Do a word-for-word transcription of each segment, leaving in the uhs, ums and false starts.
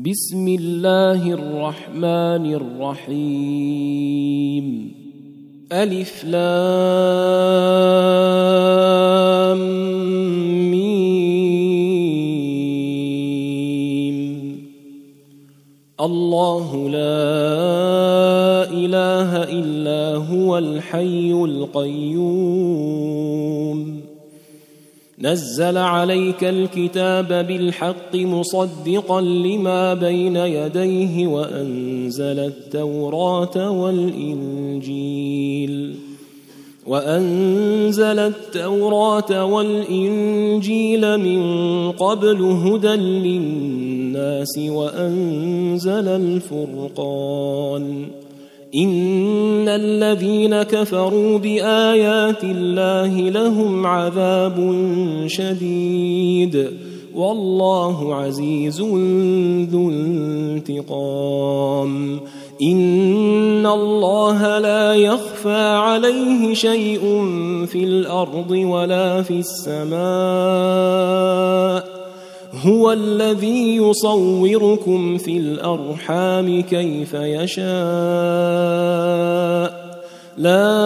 بسم الله الرحمن الرحيم ألف لام ميم الله لا إله إلا هو الحي القيوم نزل عليك الكتاب بالحق مصدقا لما بين يديه وأنزل التوراة والإنجيل وأنزل التوراة والإنجيل من قبل هدى للناس وأنزل الفرقان إن الذين كفروا بآيات الله لهم عذاب شديد والله عزيز ذو انتقام إن الله لا يخفى عليه شيء في الأرض ولا في السماء هو الذي يصوركم في الأرحام كيف يشاء لا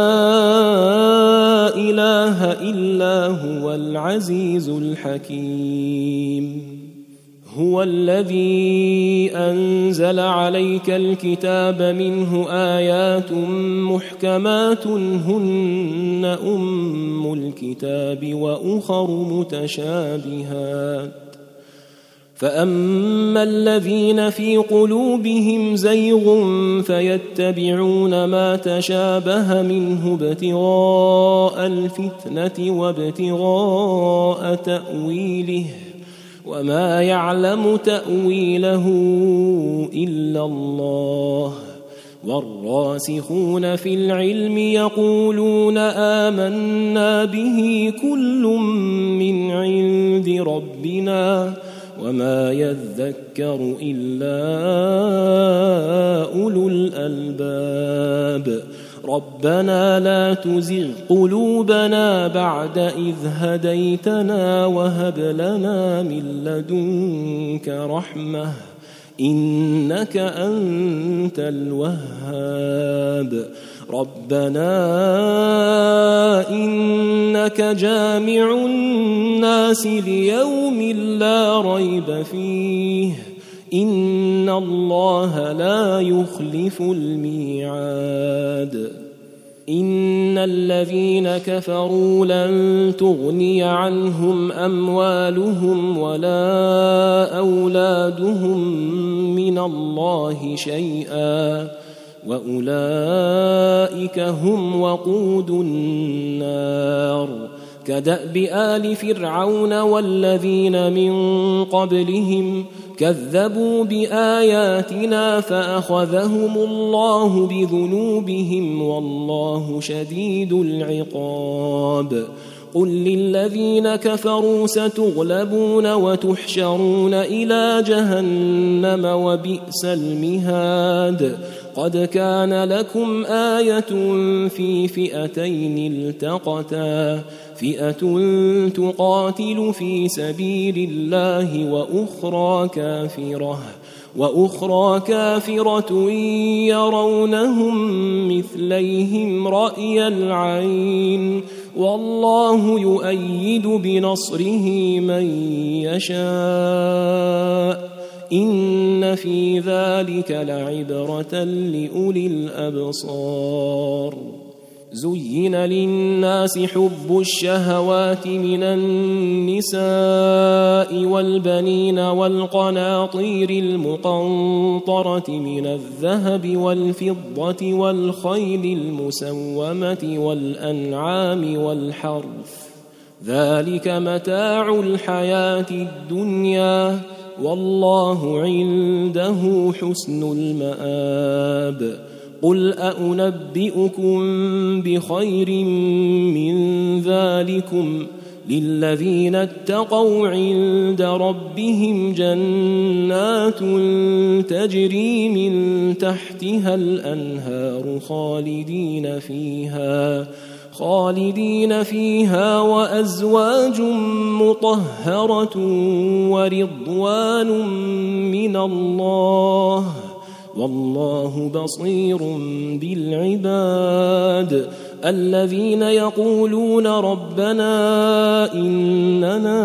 إله إلا هو العزيز الحكيم هو الذي أنزل عليك الكتاب منه آيات محكمات هن أم الكتاب وأخر متشابهات فأما الذين في قلوبهم زيغ فيتبعون ما تشابه منه ابتغاء الفتنة وابتغاء تأويله وما يعلم تأويله إلا الله والراسخون في العلم يقولون آمنا به كل من عند ربنا وما يذكر إلا أولو الألباب ربنا لا تزغ قلوبنا بعد إذ هديتنا وهب لنا من لدنك رحمة إنك أنت الوهاب ربنا إنك جامع الناس ليوم لا ريب فيه إن الله لا يخلف الميعاد إن الذين كفروا لن تغني عنهم أموالهم ولا أولادهم من الله شيئا وأولئك هم وقود النار كدأب آل فرعون والذين من قبلهم كذبوا بآياتنا فأخذهم الله بذنوبهم والله شديد العقاب قل للذين كفروا ستغلبون وتحشرون إلى جهنم وبئس المهاد قد كان لكم آية في فئتين التقتا فئة تقاتل في سبيل الله وأخرى كافرة وأخرى كافرة يرونهم مثليهم رأي العين والله يؤيد بنصره من يشاء إن في ذلك لعبرة لأولي الأبصار زين للناس حب الشهوات من النساء والبنين والقناطير المقنطرة من الذهب والفضة والخيل المسومة والأنعام والحرث ذلك متاع الحياة الدنيا والله عنده حسن المآب قل أنبئكم بخير من ذلكم للذين اتقوا عند ربهم جنات تجري من تحتها الأنهار خالدين فيها خالدين فيها وأزواج مطهرة ورضوان من الله والله بصير بالعباد الذين يقولون ربنا إننا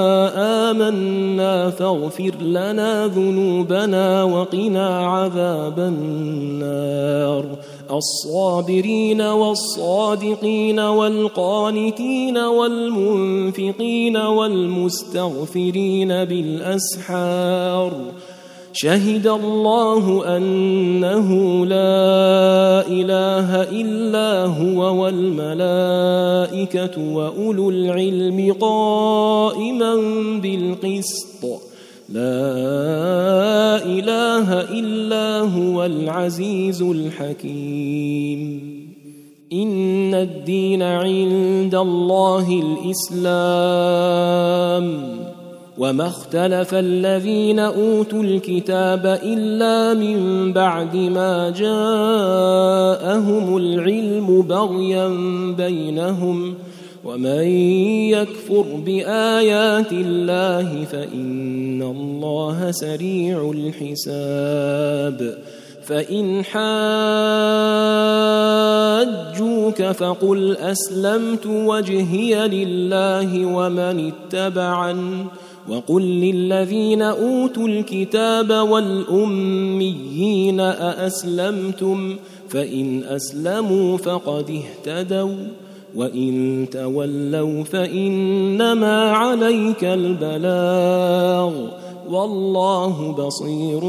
آمنا فاغفر لنا ذنوبنا وقنا عذاب النار الصابرين والصادقين والقانتين والمنفقين والمستغفرين بالأسحار شهد الله أنه لا إله إلا هو والملائكة وأولو العلم قائما بالقسط لا إله إلا هو العزيز الحكيم إن الدين عند الله الإسلام وما اختلف الذين أوتوا الكتاب إلا من بعد ما جاءهم العلم بغيا بينهم ومن يكفر بآيات الله فإن الله سريع الحساب فإن حاجوك فقل أسلمت وجهي لله ومن اتبعني وقل للذين أوتوا الكتاب والأميين أأسلمتم فإن أسلموا فقد اهتدوا وإن تولوا فإنما عليك البلاغ والله بصير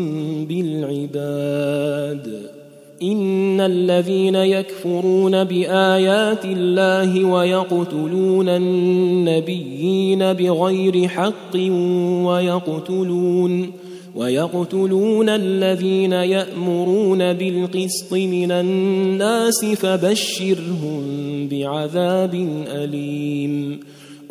بالعباد إن الذين يكفرون بآيات الله ويقتلون النبيين بغير حق ويقتلون ويقتلون الذين يأمرون بالقسط من الناس فبشرهم بعذاب أليم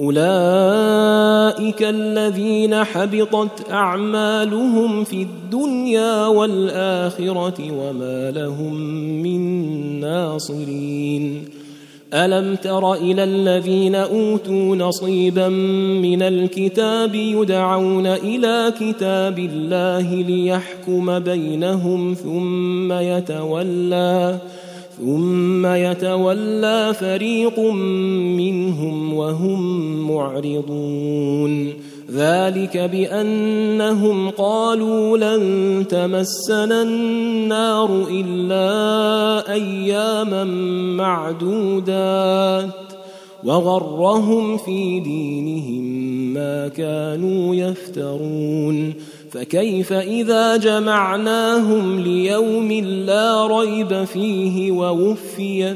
أولئك الذين حبطت أعمالهم في الدنيا والآخرة وما لهم من ناصرين ألم تر إلى الذين أوتوا نصيبا من الكتاب يدعون إلى كتاب الله ليحكم بينهم ثم يتولى ثم يتولى فريق منهم وهم معرضون ذلك بأنهم قالوا لن تمسنا النار إلا أياما معدودات وغرهم في دينهم ما كانوا يفترون فكيف إذا جمعناهم ليوم لا ريب فيه ووفيت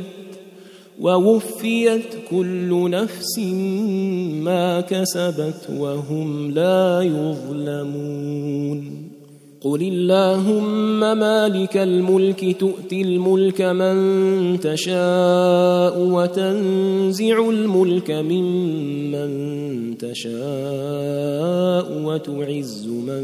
ووفيت كل نفس ما كسبت وهم لا يظلمون قل اللهم مالك الملك تؤتي الملك من تشاء وتنزع الملك ممن تشاء وتعز من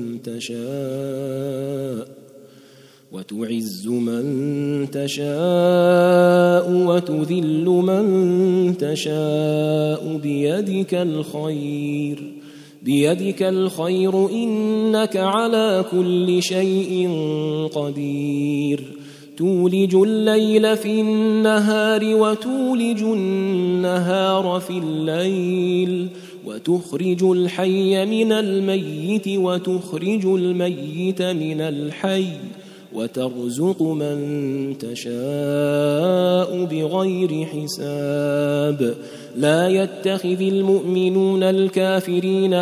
تشاء وتعز من تشاء وتذل من تشاء بيدك الخير بيدك الخير إنك على كل شيء قدير تولج الليل في النهار وتولج النهار في الليل وتخرج الحي من الميت وتخرج الميت من الحي وترزق من تشاء بغير حساب لا يتخذ المؤمنون الكافرين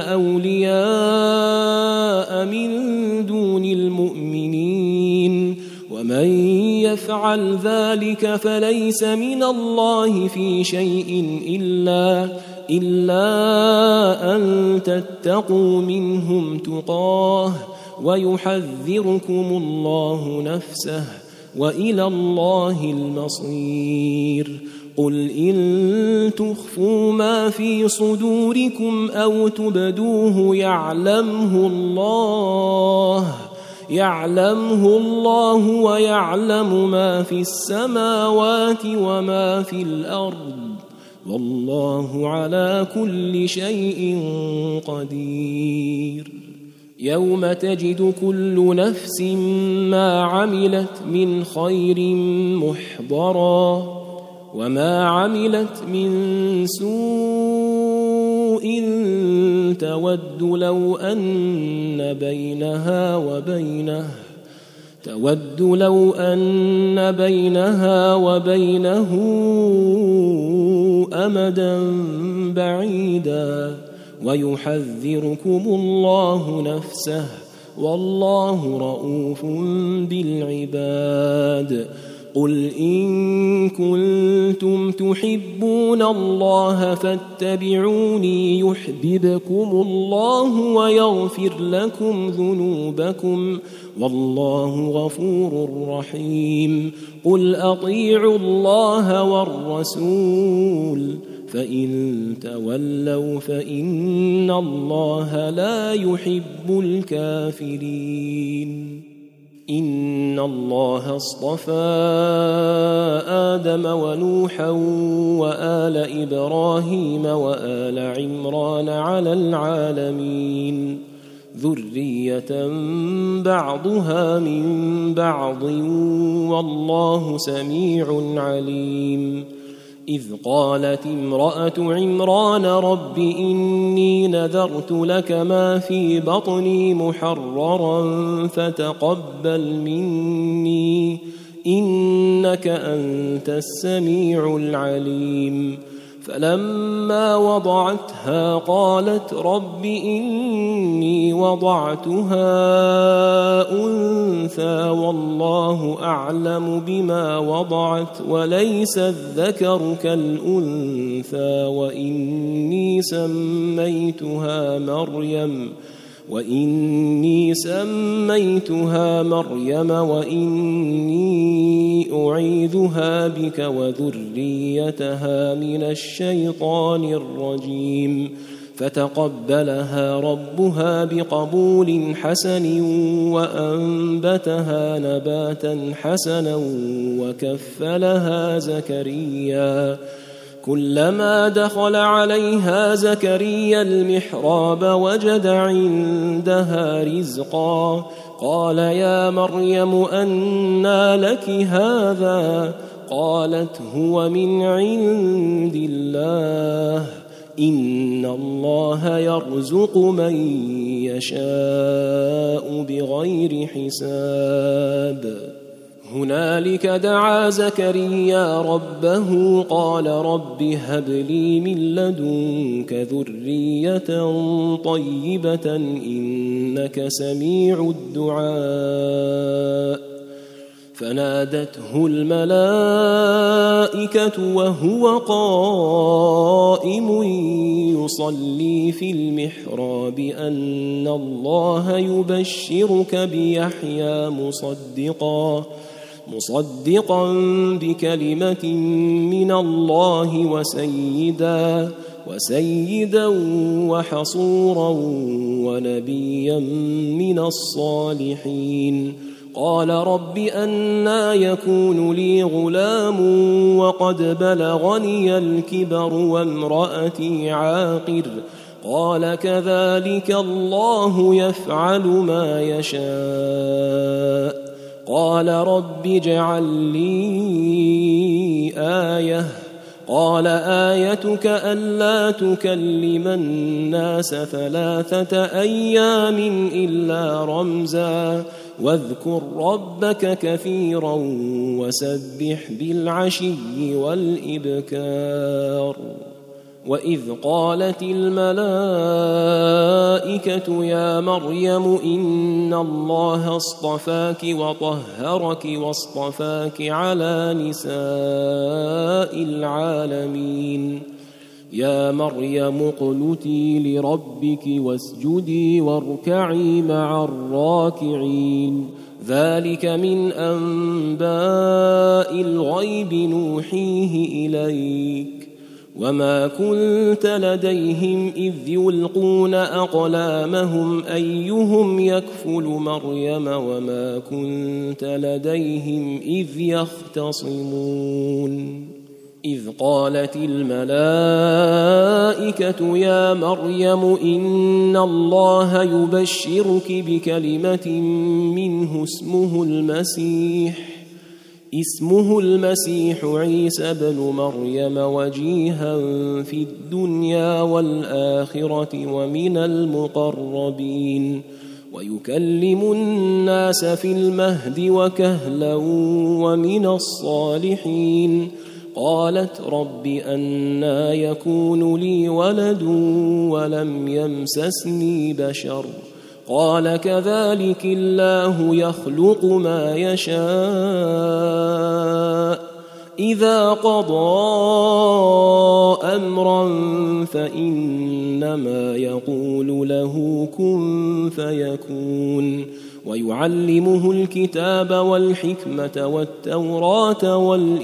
أولياء من دون المؤمنين ومن يفعل ذلك فليس من الله في شيء إلا إلا أن تتقوا منهم تقاه ويحذركم الله نفسه وإلى الله المصير قل إن تخفوا ما في صدوركم أو تبدوه يعلمه الله يعلمه الله ويعلم ما في السماوات وما في الأرض والله على كل شيء قدير. يوم تجد كل نفس ما عملت من خير محضرا وما عملت من سوء تود لو أن بينها وبينه تود لو أن بينها وبينه أمدا بعيدا ويحذركم الله نفسه والله رؤوف بالعباد. قل إن كنتم تحبون الله فاتبعوني يحببكم الله ويغفر لكم ذنوبكم والله غفور رحيم. قل أطيعوا الله والرسول فإن تولوا فإن الله لا يحب الكافرين. إن الله اصطفى آدم ونوحا وآل إبراهيم وآل عمران على العالمين ذرية بعضها من بعض والله سميع عليم. إذ قالت امرأة عمران رب إني نذرت لك ما في بطني محررا فتقبل مني إنك أنت السميع العليم. فلما وضعتها قالت رب إني وضعتها أنثى والله أعلم بما وضعت وليس الذكر كالأنثى وإني سميتها مريم وإني سميتها مريم وإني أعيذها بك وذريتها من الشيطان الرجيم. فتقبلها ربها بقبول حسن وأنبتها نباتا حسنا وكفلها زكريا. كلما دخل عليها زكريا المحراب وجد عندها رزقا قال يا مريم أنى لك هذا قالت هو من عند الله إن الله يرزق من يشاء بغير حساب. هنالك دعا زكريا ربه قال رب هب لي من لدنك ذرية طيبة إنك سميع الدعاء. فنادته الملائكة وهو قائم يصلي في المحراب أن الله يبشرك بيحيى مصدقا مصدقا بكلمة من الله وسيدا وسيدا وحصورا ونبيا من الصالحين. قال رب أنى يكون لي غلام وقد بلغني الكبر وامرأتي عاقر قال كذلك الله يفعل ما يشاء. قال رب اجعل لي آية قال آيتك ألا تكلم الناس ثلاثة أيام إلا رمزا واذكر ربك كثيرا وسبح بالعشي والإبكار. وإذ قالت الملائكة يا مريم إن الله اصطفاك وطهرك واصطفاك على نساء العالمين. يا مريم اقنتي لربك واسجدي واركعي مع الراكعين. ذلك من أنباء الغيب نوحيه إليك وما كنت لديهم إذ يلقون أقلامهم أيهم يكفل مريم وما كنت لديهم إذ يختصمون إذ قالت الملائكة يا مريم إن الله يبشرك بكلمة منه اسمه المسيح اسمه المسيح عيسى بن مريم وجيها في الدنيا والآخرة ومن المقربين ويكلم الناس في المهد وكهلا ومن الصالحين قالت رب أنى يكون لي ولد ولم يمسسني بشر قال كذلك الله يخلق ما يشاء إذا قضى أمرا فإنما يقول له كن فيكون ويعلمه الكتاب والحكمة والتوراة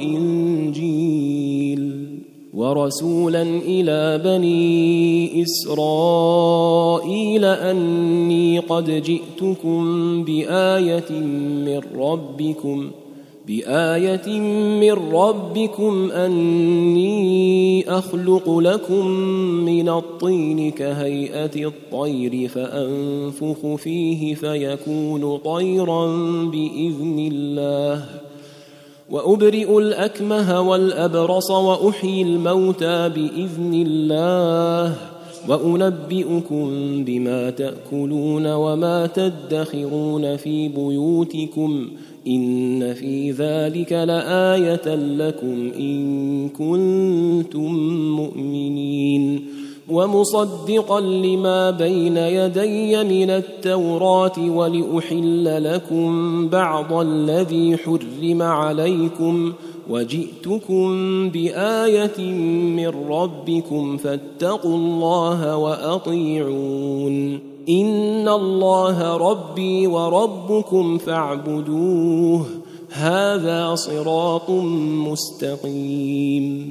والإنجيل ورسولا إلى بني إسرائيل أني قد جئتكم بآية من ربكم بآية من ربكم أني أخلق لكم من الطين كهيئة الطير فأنفخ فيه فيكون طيرا بإذن الله وأبرئ الأكمه والأبرص وأحيي الموتى بإذن الله وأنبئكم بما تأكلون وما تدخرون في بيوتكم إن في ذلك لآية لكم إن كنتم مؤمنين ومصدقا لما بين يدي من التوراة ولأحل لكم بعض الذي حرم عليكم وجئتكم بآية من ربكم فاتقوا الله وأطيعون إن الله ربي وربكم فاعبدوه هذا صراط مستقيم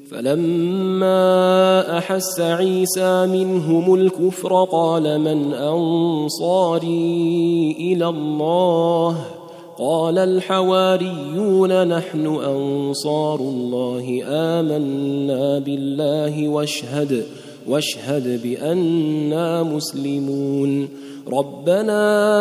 فلما أحس عيسى منهم الكفر قال من أنصاري إلى الله قال الحواريون نحن أنصار الله آمنا بالله واشهد واشهد بأننا مسلمون ربنا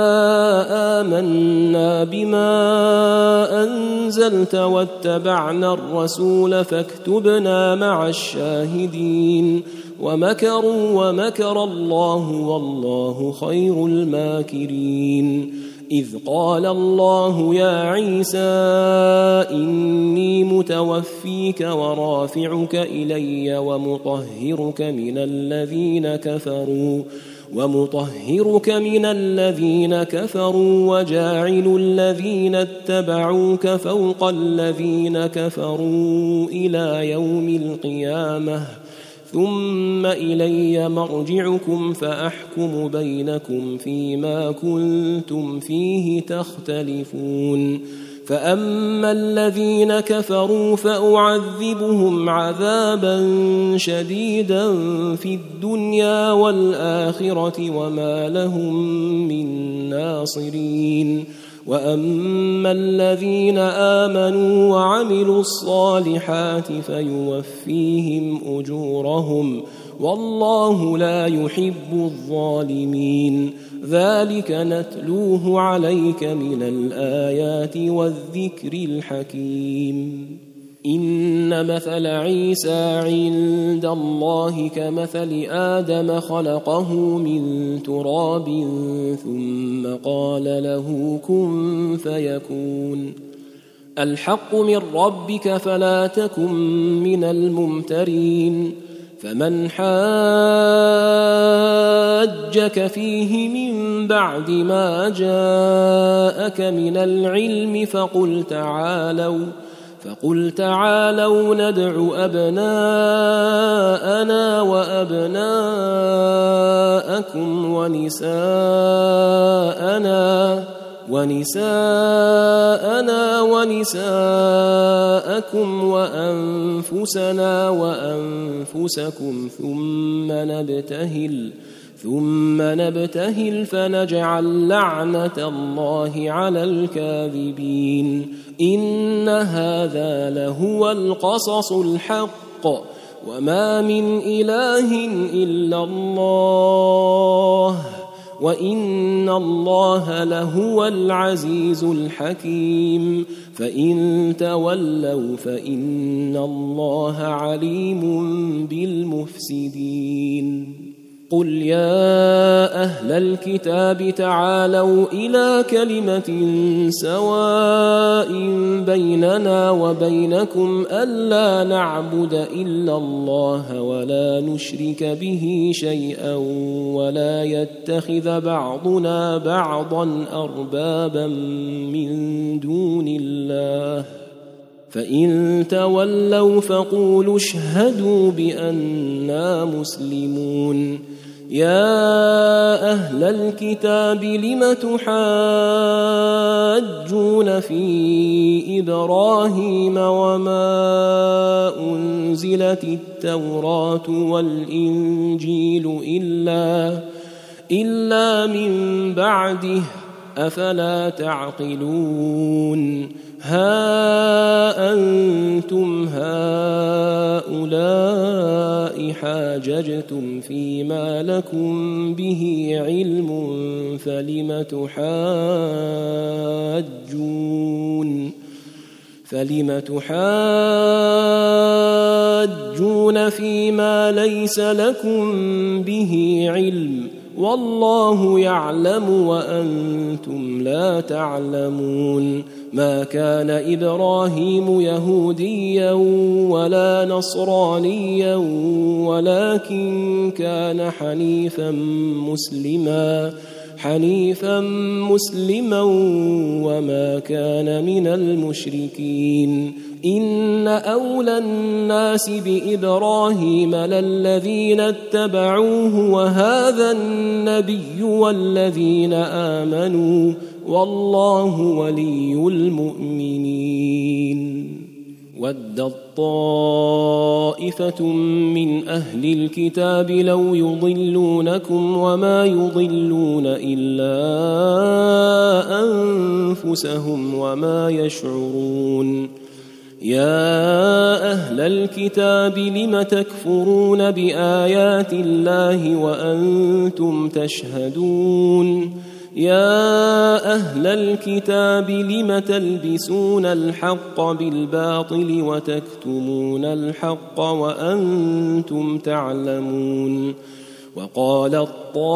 آمنا بما أنزلت واتبعنا الرسول فاكتبنا مع الشاهدين ومكروا ومكر الله والله خير الماكرين إذ قال الله يا عيسى إني متوفيك ورافعك إلي ومطهرك من الذين كفروا ومطهرك من الذين كفروا وجاعل الذين اتبعوك فوق الذين كفروا إلى يوم القيامة ثم إلي مرجعكم فأحكم بينكم فيما كنتم فيه تختلفون فأما الذين كفروا فأعذبهم عذابا شديدا في الدنيا والآخرة وما لهم من ناصرين وأما الذين آمنوا وعملوا الصالحات فيوفيهم أجورهم والله لا يحب الظالمين ذلك نتلوه عليك من الآيات والذكر الحكيم إن مثل عيسى عند الله كمثل آدم خلقه من تراب ثم قال له كن فيكون الحق من ربك فلا تكن من الممترين فمن حاجك فيه من بعد ما جاءك من العلم فقل تعالوا فقل تعالوا ندع أبناءنا وأبناءكم ونساءنا ونساءنا ونساءكم وأنفسنا وأنفسكم ثم نبتهل ثم نبتهل فنجعل لعنة الله على الكاذبين إن هذا لهو القصص الحق وما من إله إلا الله وإن الله لهو العزيز الحكيم فإن تولوا فإن الله عليم بالمفسدين قل يا أهل الكتاب تعالوا إلى كلمة سواء بيننا وبينكم ألا نعبد إلا الله ولا نشرك به شيئا ولا يتخذ بعضنا بعضا أربابا من دون الله فإن تولوا فقولوا اشهدوا بأننا مسلمون يا أهل الكتاب لم تحاجون في إبراهيم وما أنزلت التوراة والإنجيل إلا, إلا من بعده أفلا تعقلون ها أنتم هؤلاء حاججتم فيما لكم به علم فلم تحاجون فلم تحاجون فيما ليس لكم به علم والله يعلم وأنتم لا تعلمون ما كان إبراهيم يهوديا ولا نصرانيا ولكن كان حنيفا مسلما حنيفا مسلما وما كان من المشركين إن أولى الناس بإبراهيم للذين اتبعوه وهذا النبي والذين آمنوا والله ولي المؤمنين ودت طائفة من أهل الكتاب لو يضلونكم وما يضلون إلا أنفسهم وما يشعرون يا أهل الكتاب لم تكفرون بآيات الله وأنتم تشهدون يا أهل الكتاب لم تلبسون الحق بالباطل وتكتمون الحق وأنتم تعلمون وقالت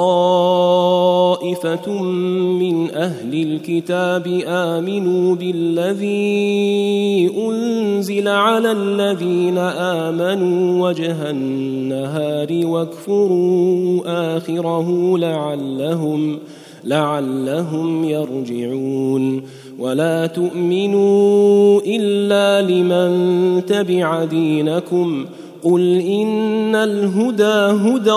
طائفة من أهل الكتاب آمنوا بالذي أنزل على الذين آمنوا وجه النهار واكفروا آخره لعلهم لعلهم يرجعون ولا تؤمنوا إلا لمن تبع دينكم قل إن الهدى هدى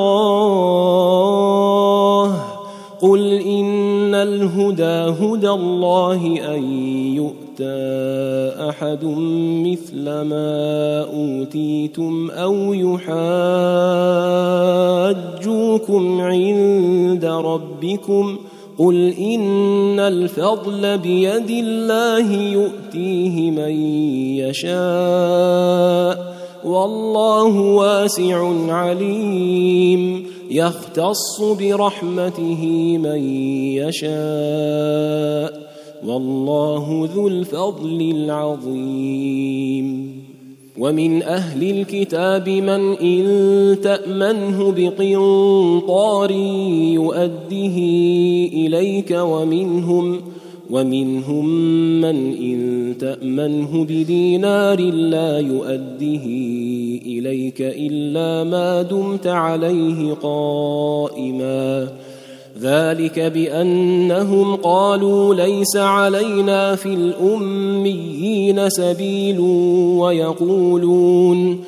الله قل إن الهدى هدى الله أن يؤتى أحد مثل ما أوتيتم أو يحاجوكم عند ربكم قل إن الفضل بيد الله يؤتيه من يشاء والله واسع عليم يختص برحمته من يشاء والله ذو الفضل العظيم ومن أهل الكتاب من إن تأمنه بقنطار يؤده إليك ومنهم ومنهم من إن تأمنه بدينار لا يؤده إليك إلا ما دمت عليه قائما ذلك بأنهم قالوا ليس علينا في الأميين سبيل ويقولون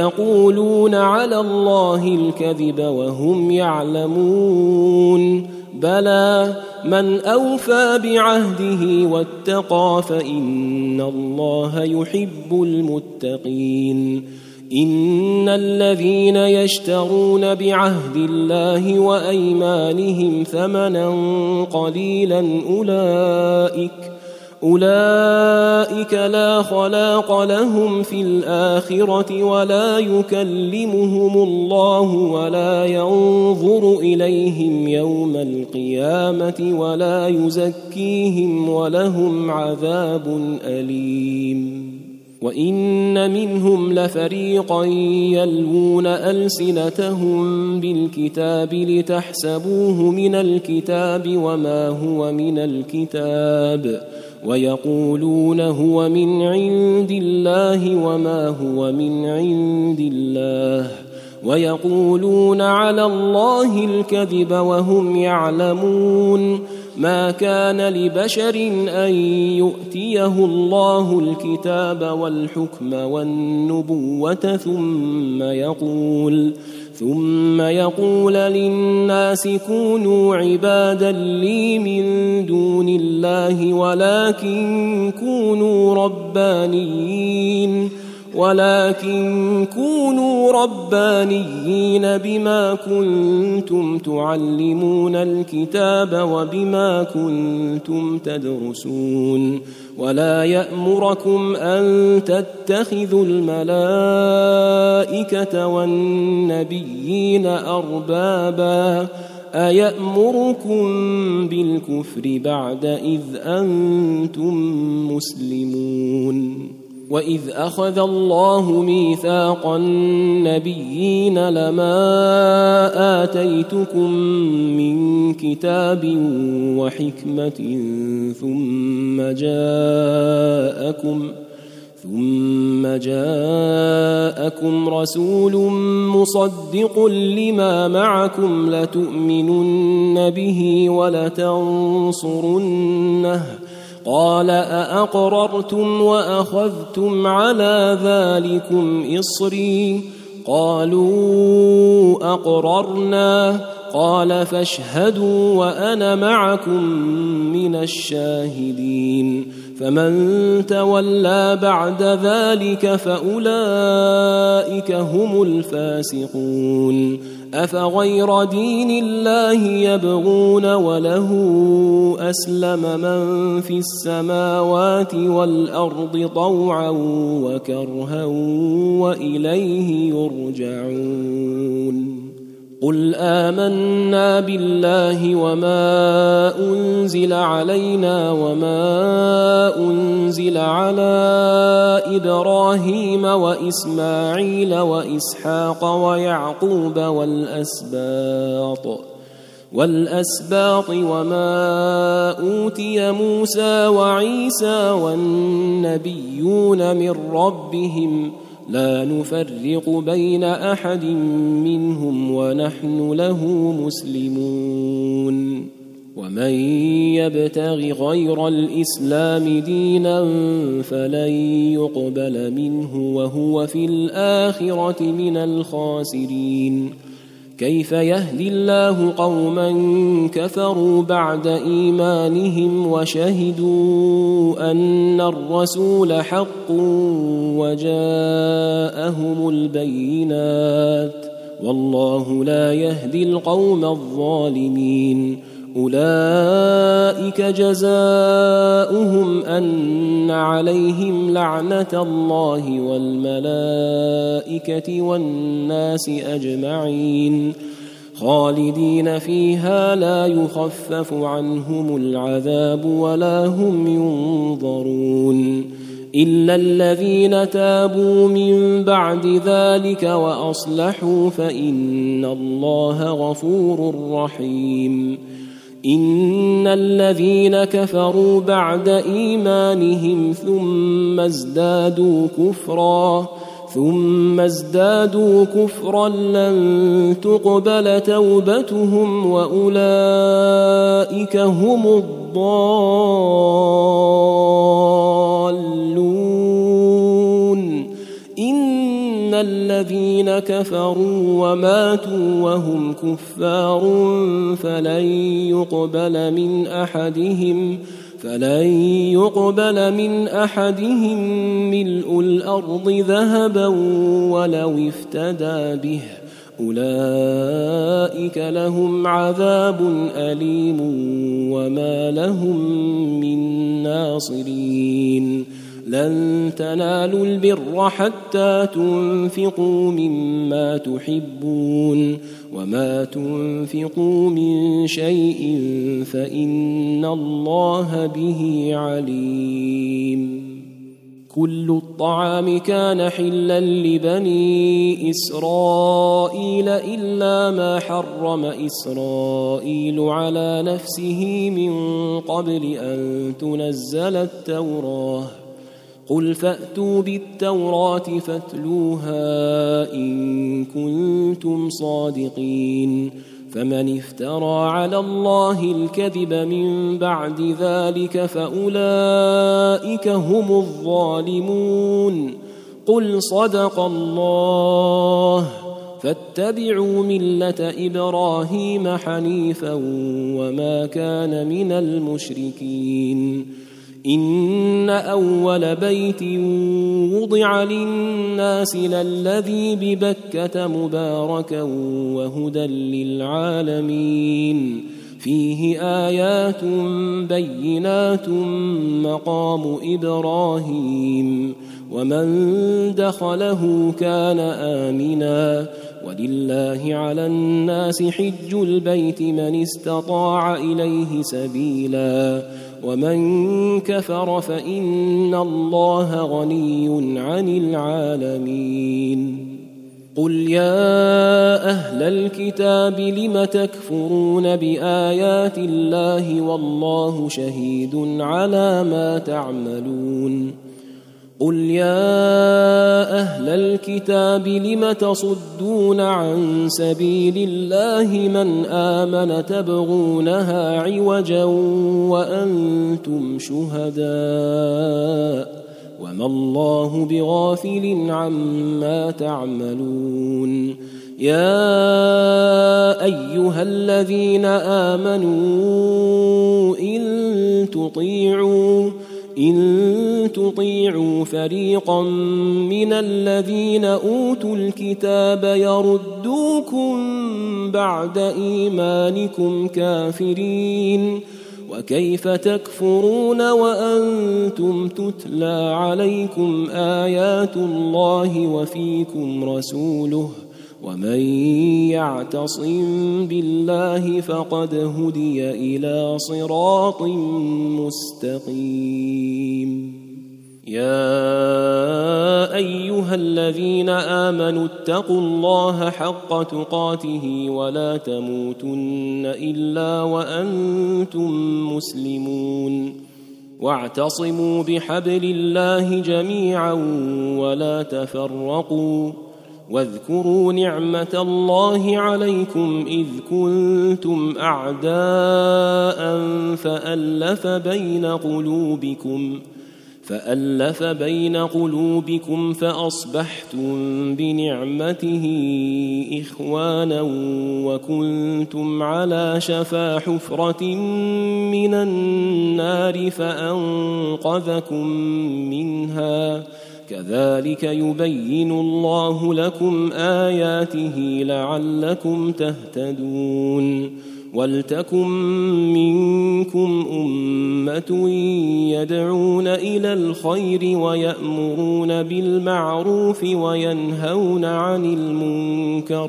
ويقولون على الله الكذب وهم يعلمون بلى من أوفى بعهده واتقى فإن الله يحب المتقين إن الذين يشترون بعهد الله وأيمانهم ثمنا قليلا أولئك أولئك لا خلاق لهم في الآخرة ولا يكلمهم الله ولا ينظر إليهم يوم القيامة ولا يزكيهم ولهم عذاب أليم وإن منهم لفريقا يلوون ألسنتهم بالكتاب لتحسبوه من الكتاب وما هو من الكتاب ويقولون هو من عند الله وما هو من عند الله ويقولون على الله الكذب وهم يعلمون ما كان لبشر أن يؤتيه الله الكتاب والحكم والنبوة ثم يقول ثم يقول للناس كونوا عبادا لي من دون الله ولكن كونوا ربانيين ولكن كونوا ربانيين بما كنتم تعلمون الكتاب وبما كنتم تدرسون ولا يأمركم أن تتخذوا الملائكة والنبيين أربابا أيأمركم بالكفر بعد إذ أنتم مسلمون وإذ أخذ الله ميثاق النبيين لما آتيتكم من كتاب وحكمة ثم جاءكم ثم جاءكم رسول مصدق لما معكم لتؤمنن به ولتنصرنه قال أأقررتم وأخذتم على ذلكم إصري قالوا أقررنا قال فاشهدوا وأنا معكم من الشاهدين فمن تولى بعد ذلك فأولئك هم الفاسقون أفغير دين الله يبغون وله أسلم من في السماوات والأرض طوعا وكرها وإليه يرجعون قل آمنا بالله وما أنزل علينا وما أنزل على إبراهيم وإسماعيل وإسحاق ويعقوب والأسباط والأسباط وما أوتي موسى وعيسى والنبيون من ربهم لا نفرق بين أحد منهم ونحن له مسلمون ومن يبتغ غير الإسلام دينا فلن يقبل منه وهو في الآخرة من الخاسرين كيف يهدي الله قوما كفروا بعد إيمانهم وشهدوا أن الرسول حق وجاءهم البينات والله لا يهدي القوم الظالمين أولئك جزاؤهم أن عليهم لعنة الله والملائكة والناس أجمعين خالدين فيها لا يخفف عنهم العذاب ولا هم ينظرون إلا الذين تابوا من بعد ذلك وأصلحوا فإن الله غفور رحيم إن الذين كفروا بعد إيمانهم ثم ازدادوا كفرا ثم ازدادوا كفرا لن تقبل توبتهم وأولئك هم الضالون إن الذين كفروا وماتوا وهم كفار فلن يقبل من أحدهم فلن يقبل من أحدهم ملء الأرض ذهبا ولو افتدى به أولئك لهم عذاب أليم وما لهم من ناصرين لن تنالوا البر حتى تنفقوا مما تحبون وما تنفقوا من شيء فإن الله به عليم كل الطعام كان حلا لبني إسرائيل إلا ما حرم إسرائيل على نفسه من قبل أن تنزل التوراة قل فأتوا بالتوراة فاتلوها إن كنتم صادقين فمن افترى على الله الكذب من بعد ذلك فأولئك هم الظالمون قل صدق الله فاتبعوا ملة إبراهيم حنيفا وما كان من المشركين إن أول بيت وضع للناس للذي ببكة مباركا وهدى للعالمين فيه آيات بينات مقام إبراهيم ومن دخله كان آمنا ولله على الناس حج البيت من استطاع إليه سبيلا ومن كفر فإن الله غني عن العالمين قل يا أهل الكتاب لم تكفرون بآيات الله والله شهيد على ما تعملون قل يا أهل الكتاب لم تصدون عن سبيل الله من آمن تبغونها عوجا وأنتم شهداء وما الله بغافل عما تعملون يا أيها الذين آمنوا إن تطيعوا إن تطيعوا فريقا من الذين أوتوا الكتاب يردوكم بعد إيمانكم كافرين وكيف تكفرون وأنتم تتلى عليكم آيات الله وفيكم رسوله ومن يعتصم بالله فقد هدي إلى صراط مستقيم يا أيها الذين آمنوا اتقوا الله حق تقاته ولا تموتن إلا وأنتم مسلمون واعتصموا بحبل الله جميعا ولا تفرقوا واذكروا نعمة الله عليكم إذ كنتم أعداء فألف بين قلوبكم فألف بين قلوبكم فأصبحتم بنعمته إخوانا وكنتم على شفا حفرة من النار فأنقذكم منها كذلك يبين الله لكم آياته لعلكم تهتدون ولتكن منكم أمة يدعون إلى الخير ويأمرون بالمعروف وينهون عن المنكر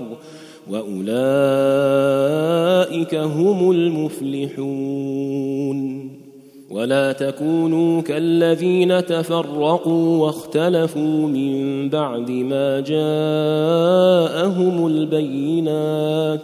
وأولئك هم المفلحون ولا تكونوا كالذين تفرقوا واختلفوا من بعد ما جاءهم البينات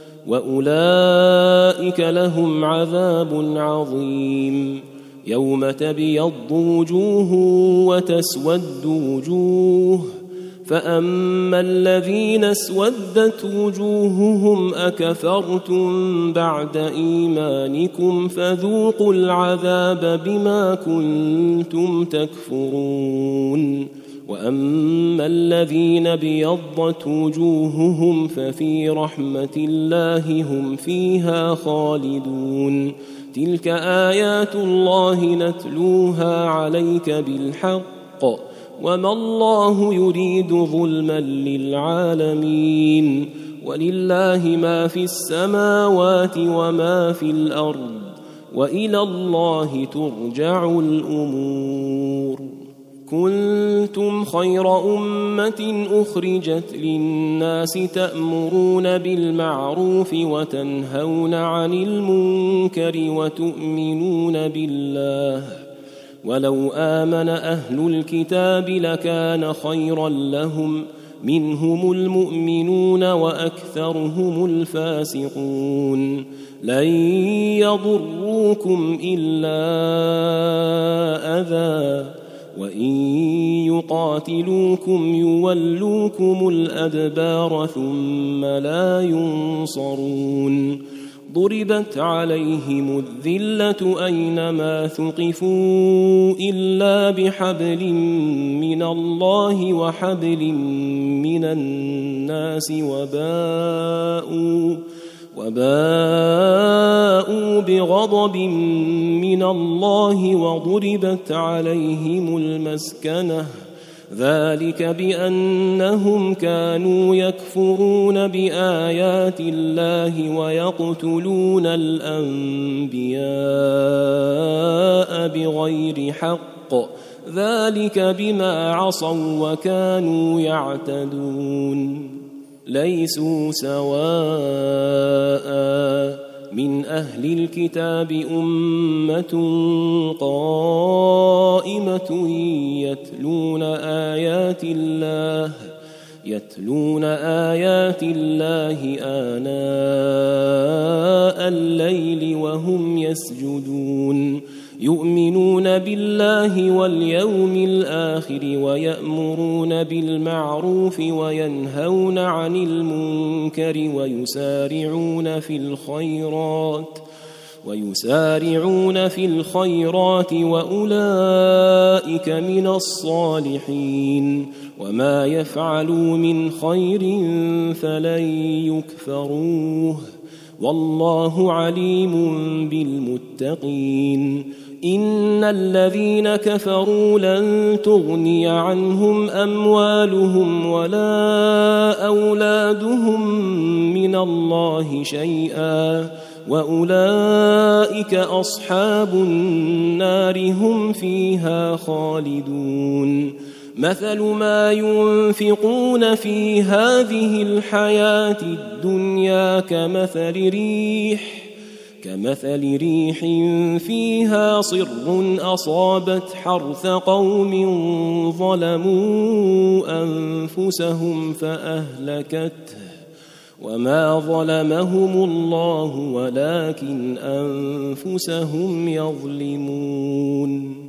وأولئك لهم عذاب عظيم يوم تبيض وجوه وتسود وجوه فأما الذين اسودت وجوههم أكفرتم بعد إيمانكم فذوقوا العذاب بما كنتم تكفرون وأما الذين ابيضت وجوههم ففي رحمة الله هم فيها خالدون. تلك آيات الله نتلوها عليك بالحق وما الله يريد ظلما للعالمين. ولله ما في السماوات وما في الأرض وإلى الله ترجع الأمور. كنتم خير أمة أخرجت للناس تأمرون بالمعروف وتنهون عن المنكر وتؤمنون بالله ولو آمن أهل الكتاب لكان خيرا لهم منهم المؤمنون وأكثرهم الفاسقون. لن يضروكم إلا أذى وإن يقاتلوكم يولوكم الأدبار ثم لا ينصرون. ضربت عليهم الذلة أينما ثقفوا إلا بحبل من الله وحبل من الناس وباءوا وباءوا بغضب من الله وضربت عليهم المسكنة ذلك بأنهم كانوا يكفرون بآيات الله ويقتلون الأنبياء بغير حق ذلك بما عصوا وكانوا يعتدون. ليسوا سواء من أهل الكتاب أمة قائمة يتلون آيات الله يتلون آيات الله آناء الليل وهم يسجدون يؤمنون بالله واليوم الآخر ويأمرون بالمعروف وينهون عن المنكر ويسارعون في الخيرات ويسارعون في الخيرات وأولئك من الصالحين وما يفعلوا من خير فلن يكفروه والله عليم بالمتقين. إن الذين كفروا لن تغني عنهم أموالهم ولا أولادهم من الله شيئا وأولئك أصحاب النار هم فيها خالدون. مثل ما ينفقون في هذه الحياة الدنيا كمثل ريح كمثل ريح فيها صر أصابت حرث قوم ظلموا أنفسهم فأهلكته وما ظلمهم الله ولكن أنفسهم يظلمون.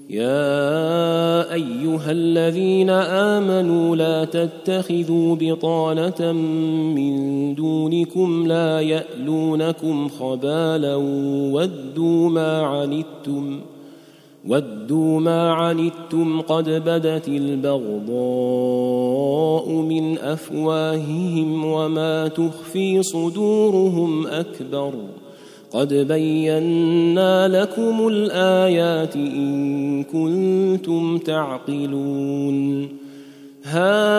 يا أيها الذين آمنوا لا تتخذوا بطانة من دونكم لا يألونكم خبالا ودوا ما عنتم ودوا ما عنتم قد بدت البغضاء من أفواههم وما تخفي صدورهم أكبر قد بينا لكم الآيات إن كنتم تعقلون. ها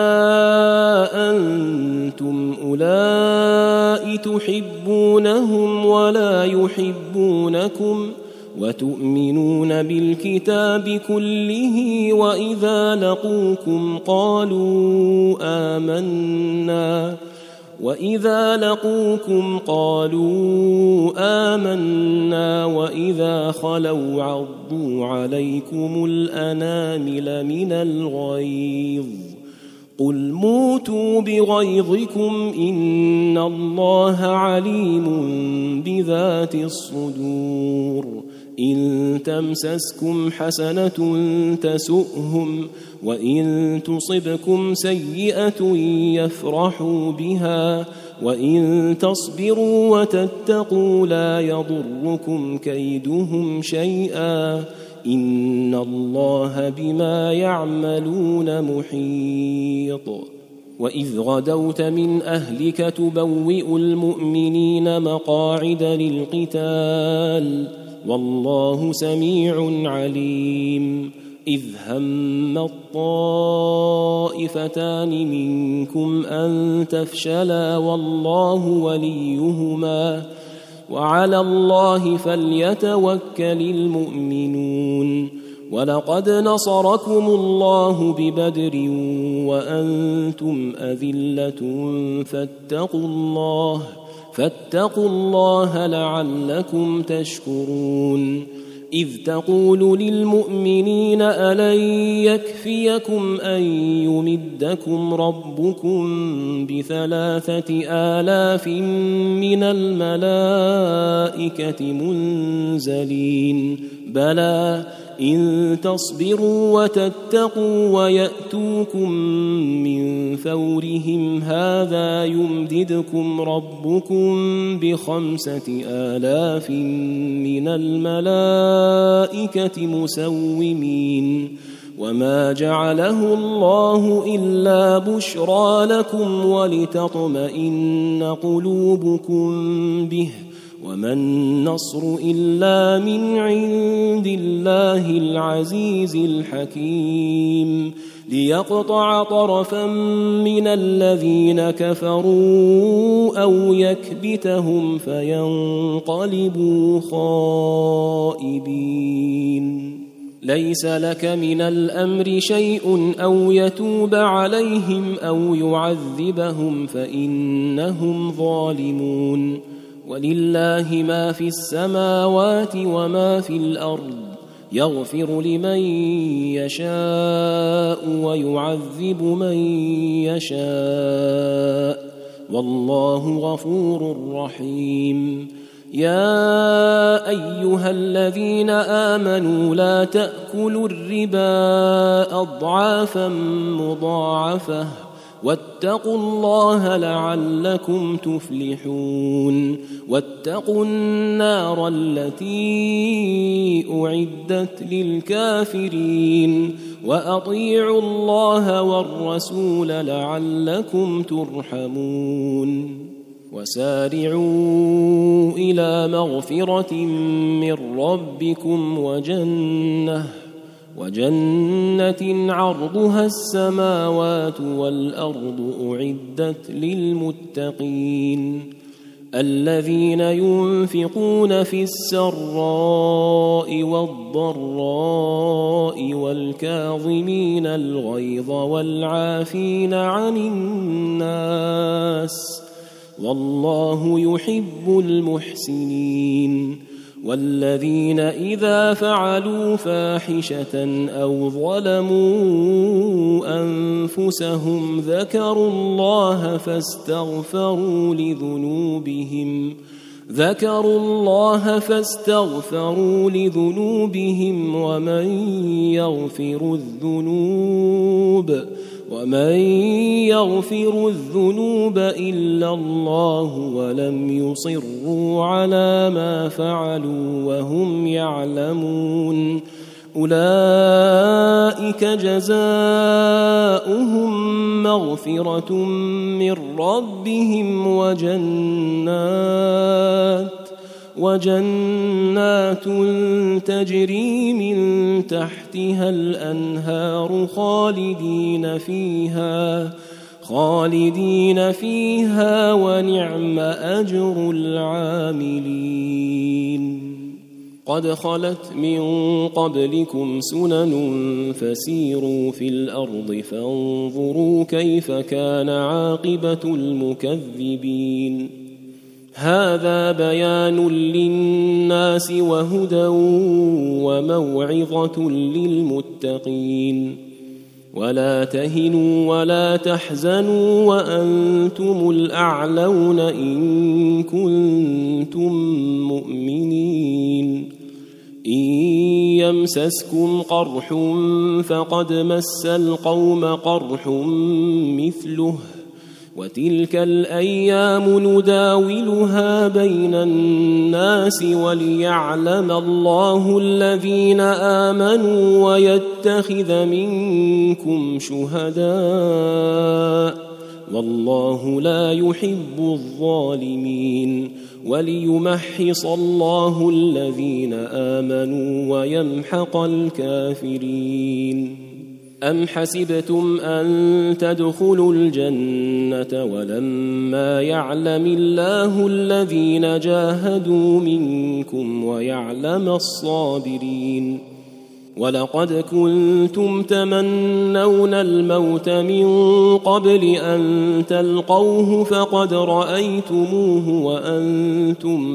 أنتم أولئك تحبونهم ولا يحبونكم وتؤمنون بالكتاب كله وإذا لقوكم قالوا آمنا وإذا لقوكم قالوا آمنا وإذا خلوا عضوا عليكم الأنامل من الغيظ قل موتوا بغيظكم إن الله عليم بذات الصدور. إن تمسسكم حسنة تسؤهم وإن تصبكم سيئة يفرحوا بها وإن تصبروا وتتقوا لا يضركم كيدهم شيئا إن الله بما يعملون محيط وإذ غدوت من أهلك تبوئ المؤمنين مقاعد للقتال والله سميع عليم إذ هم الطائفتان منكم أن تفشلا والله وليهما وعلى الله فليتوكل المؤمنون ولقد نصركم الله ببدر وأنتم أذلة فاتقوا الله فاتقوا الله لعلكم تشكرون إذ تقول للمؤمنين ألن يكفيكم أن يمدكم ربكم بثلاثة آلاف من الملائكة منزلين بلى إن تصبروا وتتقوا ويأتوكم من فورهم هذا يمددكم ربكم بخمسة آلاف من الملائكة مسومين وما جعله الله إلا بشرى لكم ولتطمئن قلوبكم به وما النصر إلا من عند الله العزيز الحكيم ليقطع طرفا من الذين كفروا أو يكبتهم فينقلبوا خائبين ليس لك من الأمر شيء أو يتوب عليهم أو يعذبهم فإنهم ظالمون ولله ما في السماوات وما في الأرض يغفر لمن يشاء ويعذب من يشاء والله غفور رحيم يا أيها الذين آمنوا لا تأكلوا الربا أضعافا مضاعفة واتقوا الله لعلكم تفلحون واتقوا النار التي أعدت للكافرين وأطيعوا الله والرسول لعلكم ترحمون وسارعوا إلى مغفرة من ربكم وجنة وجنة عرضها السماوات والأرض أعدت للمتقين الذين ينفقون في السراء والضراء والكاظمين الغيظ والعافين عن الناس والله يحب المحسنين والذين إذا فعلوا فاحشة أو ظلموا أنفسهم ذكروا الله فاستغفروا لذنوبهم ذكروا الله فاستغفروا لذنوبهم ومن يغفر الذنوب ومن يغفر الذنوب إلا الله ولم يصروا على ما فعلوا وهم يعلمون أولئك جزاؤهم مغفرة من ربهم وجنات وجنات تجري من تحتها الأنهار خالدين فيها خالدين فيها ونعم أجر العاملين قد خلت من قبلكم سنن فسيروا في الأرض فانظروا كيف كان عاقبة المكذبين هذا بيان للناس وهدى وموعظة للمتقين ولا تهنوا ولا تحزنوا وأنتم الأعلون إن كنتم مؤمنين إن يمسسكم قرح فقد مس القوم قرح مثله وتلك الأيام نداولها بين الناس وليعلم الله الذين آمنوا ويتخذ منكم شهداء والله لا يحب الظالمين وليمحص الله الذين آمنوا ويمحق الكافرين. أم حسبتم أن تدخلوا الجنة ولما يعلم الله الذين جاهدوا منكم ويعلم الصابرين؟ ولقد كنتم تمنون الموت من قبل أن تلقوه فقد رأيتموه وأنتم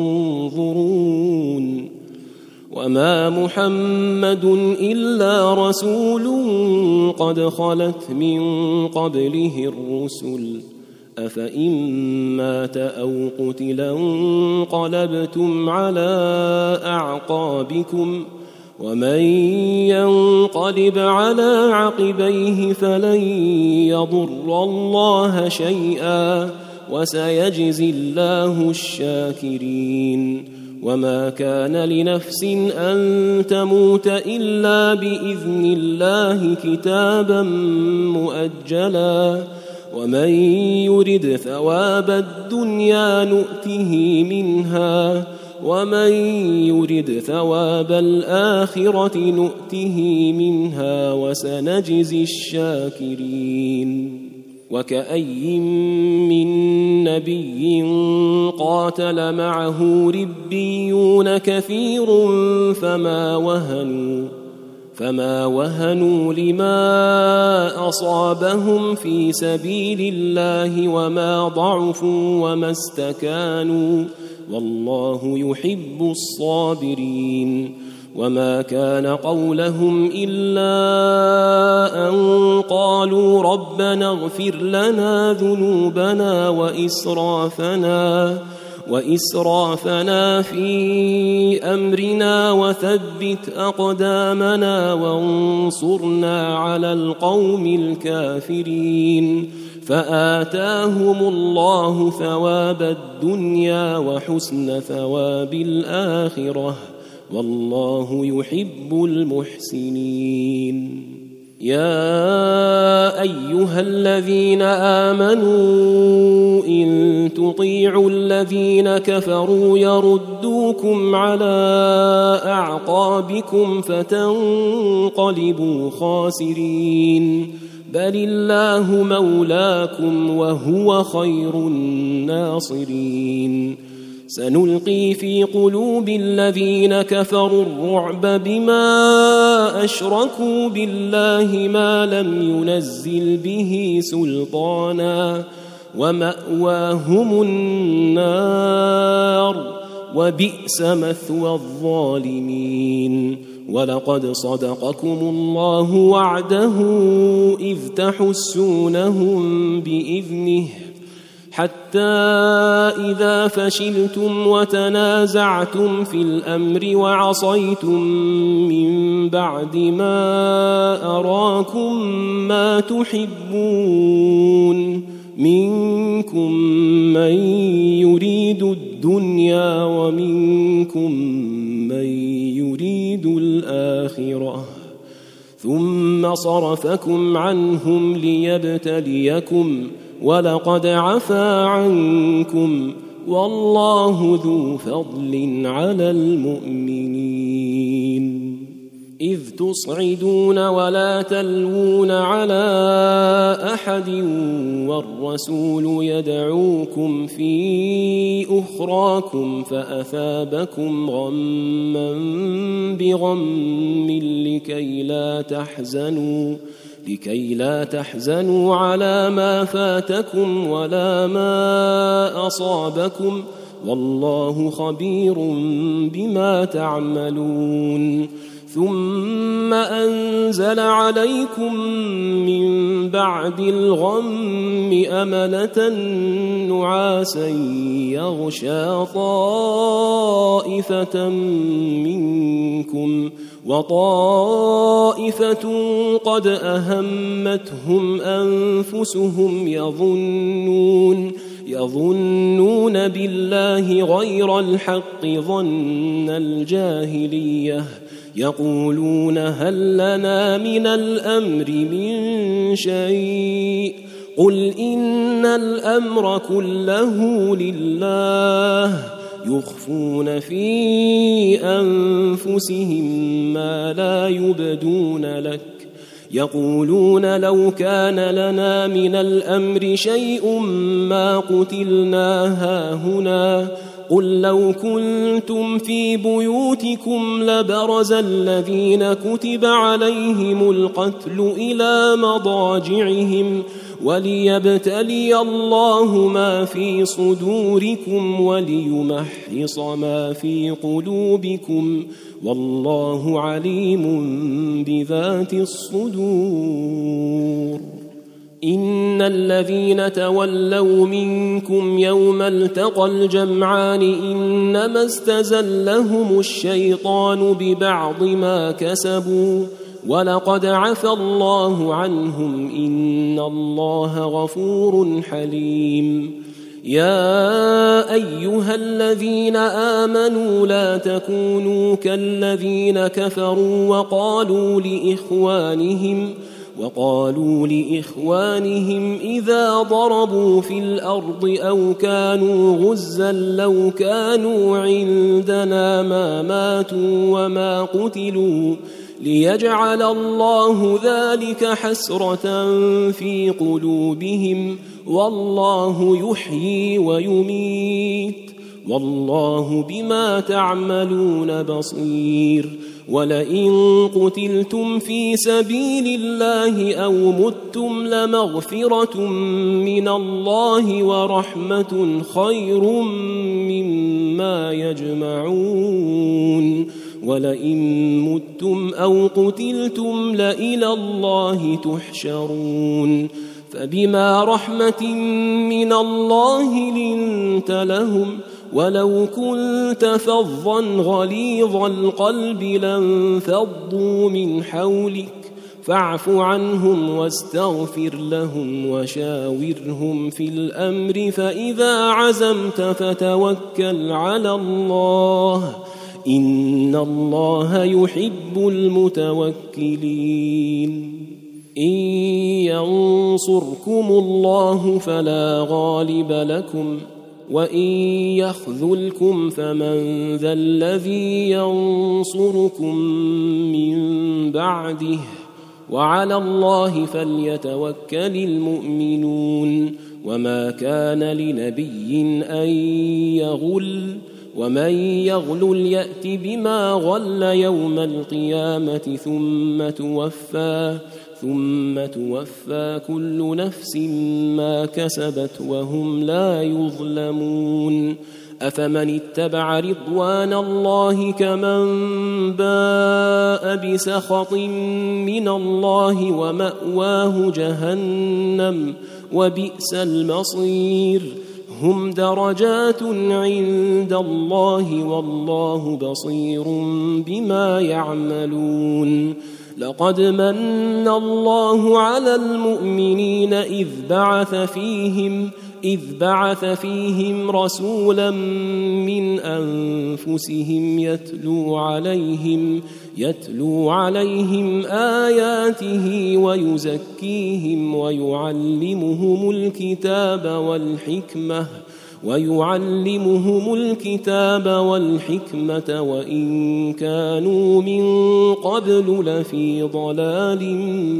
تنظرون. وما محمد إلا رسول قد خلت من قبله الرسل أفإن مات أو قتلا انقلبتم على أعقابكم ومن ينقلب على عقبيه فلن يضر الله شيئا وسيجزي الله الشاكرين. وما كان لنفس أن تموت إلا بإذن الله كتابا مؤجلا ومن يرد ثواب الدنيا نؤته منها ومن يرد ثواب الآخرة نؤته منها وسنجزي الشاكرين. وكأي من نبي قاتل معه ربيون كثير فما وهنوا فما وهنوا لما أصابهم في سبيل الله وما ضعفوا وما استكانوا والله يحب الصابرين. وما كان قولهم إلا أن قالوا ربنا اغفر لنا ذنوبنا وإسرافنا وإسرافنا في أمرنا وثبت أقدامنا وانصرنا على القوم الكافرين. فآتاهم الله ثواب الدنيا وحسن ثواب الآخرة والله يحب المحسنين. يا أيها الذين آمنوا إن تطيعوا الذين كفروا يردوكم على أعقابكم فتنقلبوا خاسرين بل الله مولاكم وهو خير الناصرين. سنلقي في قلوب الذين كفروا الرعب بما أشركوا بالله ما لم ينزل به سلطانا ومأواهم النار وبئس مثوى الظالمين. ولقد صدقكم الله وعده إذ تحسونهم بإذنه حتى إذا فشلتم وتنازعتم في الأمر وعصيتم من بعد ما أراكم ما تحبون منكم من يريد الدنيا ومنكم من يريد الآخرة ثم صرفكم عنهم ليبتليكم ولقد عفا عنكم والله ذو فضل على المؤمنين. إذ تصعدون ولا تلوون على أحد والرسول يدعوكم في أخراكم فأثابكم غما بغم لكي لا تحزنوا لكي لا تحزنوا على ما فاتكم ولا ما أصابكم والله خبير بما تعملون. ثم أنزل عليكم من بعد الغم أمنة نعاسا يغشى طائفة منكم وطائفة قد أهمتهم أنفسهم يظنون يظنون بالله غير الحق ظن الجاهلية يقولون هل لنا من الأمر من شيء قل إن الأمر كله لله يخفون في أنفسهم ما لا يبدون لك يقولون لو كان لنا من الأمر شيء ما قتلنا هاهنا قل لو كنتم في بيوتكم لبرز الذين كتب عليهم القتل إلى مضاجعهم وليبتلي الله ما في صدوركم وليمحص ما في قلوبكم والله عليم بذات الصدور. إن الذين تولوا منكم يوم التقى الجمعان إنما استزلهم الشيطان ببعض ما كسبوا ولقد عفى الله عنهم إن الله غفور حليم. يا أيها الذين آمنوا لا تكونوا كالذين كفروا وقالوا لإخوانهم وقالوا لإخوانهم إذا ضربوا في الأرض أو كانوا غزا لو كانوا عندنا ما ماتوا وما قتلوا ليجعل الله ذلك حسرة في قلوبهم والله يحيي ويميت والله بما تعملون بصير. ولئن قتلتم في سبيل الله أو متم لمغفرة من الله ورحمة خير مما يجمعون. ولئن متم أو قتلتم لإلى الله تحشرون. فبما رحمة من الله لنت لهم ولو كنت فظا غليظ القلب لانفضوا من حولك فاعف عنهم واستغفر لهم وشاورهم في الأمر فإذا عزمت فتوكل على الله إن الله يحب المتوكلين. إن ينصركم الله فلا غالب لكم وإن يخذلكم فمن ذا الذي ينصركم من بعده وعلى الله فليتوكل المؤمنون. وما كان لنبي أن يغل ومن يغلل يأت بما غل يوم القيامة ثم توفى ثم توفى كل نفس ما كسبت وهم لا يظلمون. أفمن اتبع رضوان الله كمن باء بسخط من الله ومأواه جهنم وبئس المصير. هم درجات عند الله والله بصير بما يعملون. لقد من الله على المؤمنين إذ بعث فيهم إذ بعث فيهم رسولا من أنفسهم يتلو عليهم يتلو عليهم آياته ويزكيهم ويعلمهم الكتاب والحكمة ويعلمهم الكتاب والحكمة وإن كانوا من قبل لفي ضلال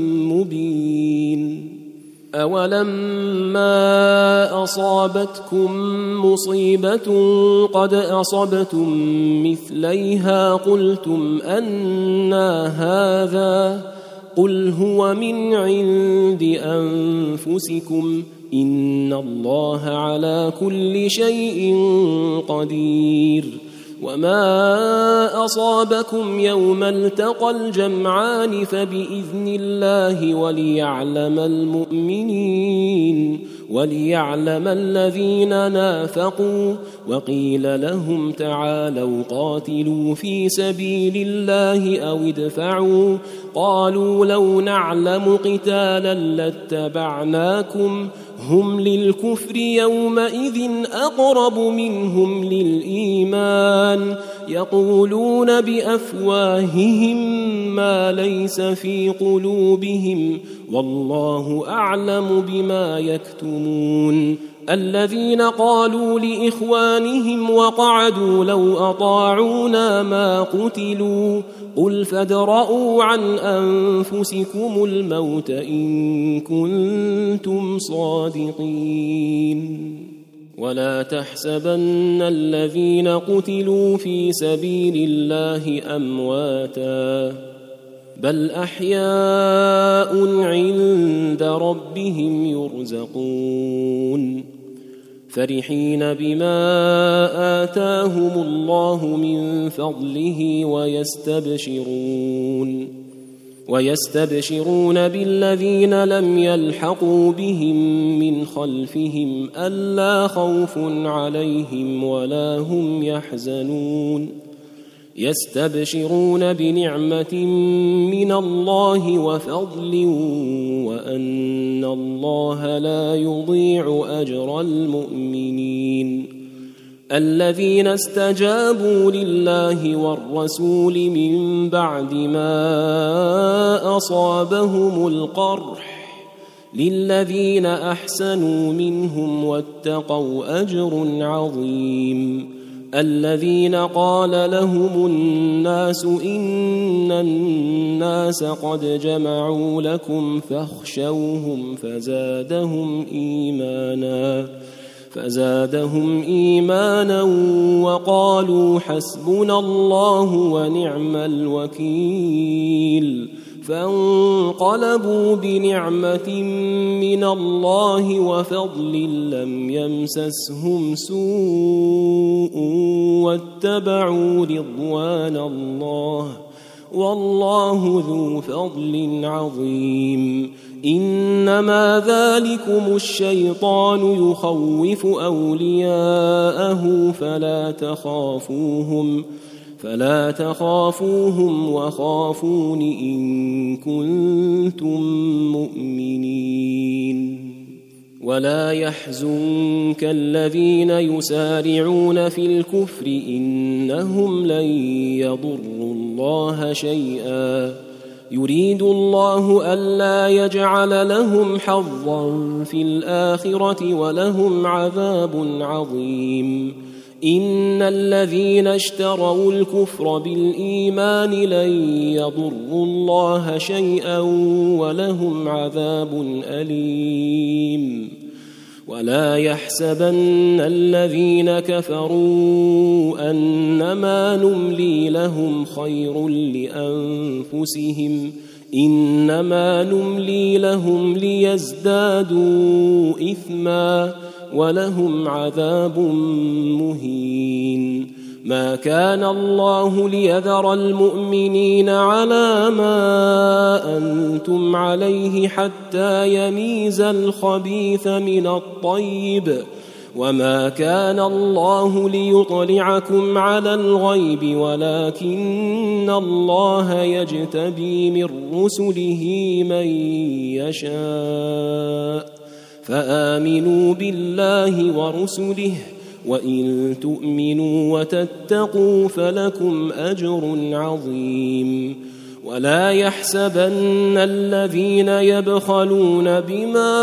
مبين. أولما أصابتكم مصيبة قد أصبتم مثليها قلتم أنى هذا قل هو من عند أنفسكم إن الله على كل شيء قدير. وما أصابكم يوم التقى الجمعان فبإذن الله وليعلم المؤمنين وليعلم الذين نافقوا. وقيل لهم تعالوا قاتلوا في سبيل الله أو ادفعوا قالوا لو نعلم قتالا لاتبعناكم هم للكفر يومئذ أقرب منهم للإيمان يقولون بأفواههم ما ليس في قلوبهم والله أعلم بما يكتمون. الذين قالوا لإخوانهم وقعدوا لو أطاعونا ما قتلوا قل فادرءوا عن أنفسكم الموت إن كنتم صادقين. ولا تحسبن الذين قتلوا في سبيل الله أمواتا بل أحياء عند ربهم يرزقون فرحين بما آتاهم الله من فضله ويستبشرون ويستبشرون بالذين لم يلحقوا بهم من خلفهم ألا خوف عليهم ولا هم يحزنون يستبشرون بنعمة من الله وفضل وأن الله لا يضيع أجر المؤمنين. الذين استجابوا لله والرسول من بعد ما أصابهم القرح للذين أحسنوا منهم واتقوا أجر عظيم. الذين قال لهم الناس إن الناس قد جمعوا لكم فاخشوهم فزادهم إيمانا فزادهم إيمانا وقالوا حسبنا الله ونعم الوكيل فانقلبوا بنعمة من الله وفضل لم يمسسهم سوء واتبعوا رضوان الله والله ذو فضل عظيم. إنما ذلكم الشيطان يخوف أولياءه فلا تخافوهم فلا تخافوهم وخافون إن كنتم مؤمنين. ولا يحزنك الذين يسارعون في الكفر إنهم لن يضروا الله شيئا يريد الله ألا يجعل لهم حظا في الآخرة ولهم عذاب عظيم. إن الذين اشتروا الكفر بالإيمان لن يضروا الله شيئا ولهم عذاب أليم. ولا يحسبن الذين كفروا أنما نملي لهم خير لأنفسهم إنما نملي لهم ليزدادوا إثما ولهم عذاب مهين. ما كان الله ليذر المؤمنين على ما أنتم عليه حتى يميز الخبيث من الطيب وما كان الله ليطلعكم على الغيب ولكن الله يجتبي من رسله من يشاء فآمنوا بالله ورسله وإن تؤمنوا وتتقوا فلكم أجر عظيم. ولا يحسبن الذين يبخلون بما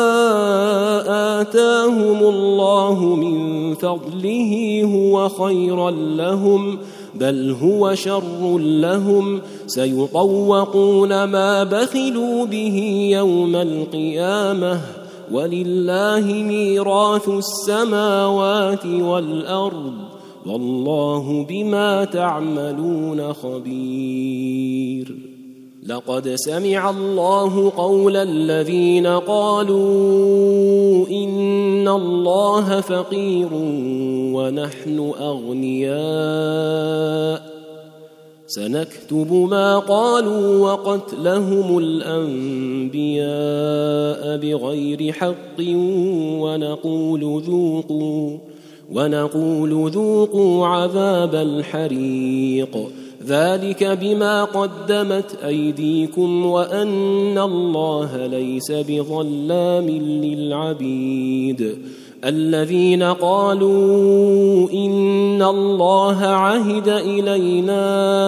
آتاهم الله من فضله هو خيرا لهم بل هو شر لهم سيطوقون ما بخلوا به يوم القيامة ولله ميراث السماوات والأرض والله بما تعملون خبير. لقد سمع الله قول الذين قالوا إن الله فقير ونحن أغنياء سنكتب ما قالوا وقتلهم الأنبياء بغير حق ونقول ذوقوا ونقول ذوقوا عذاب الحريق ذلك بما قدمت أيديكم وأن الله ليس بظلام للعبيد الذين قالوا إن الله عهد إلينا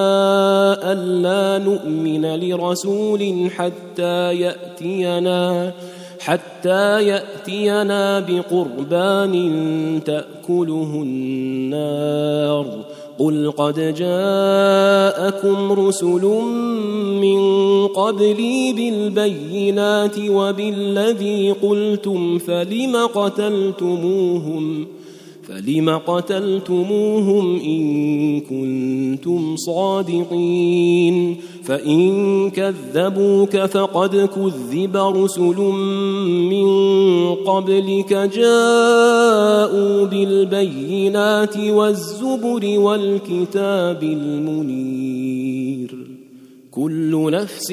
ألا نؤمن لرسول حتى يأتينا حتى يأتينا بقربان تأكله النار قل قد جاءكم رسل من قبلي بالبينات وبالذي قلتم فلم قتلتموهم فلم قتلتموهم إن كنتم صادقين فإن كذبوك فقد كذب رسل من قبلك جاءوا بالبينات والزبر والكتاب المنير كل نفس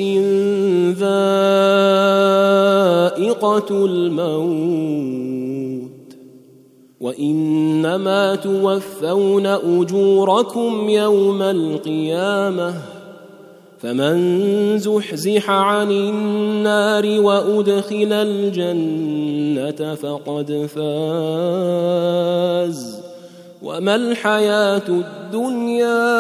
ذائقة الموت وإنما توفون أجوركم يوم القيامة فمن زحزح عن النار وأدخل الجنة فقد فاز وما الحياة الدنيا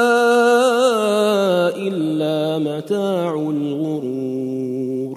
إلا متاع الغرور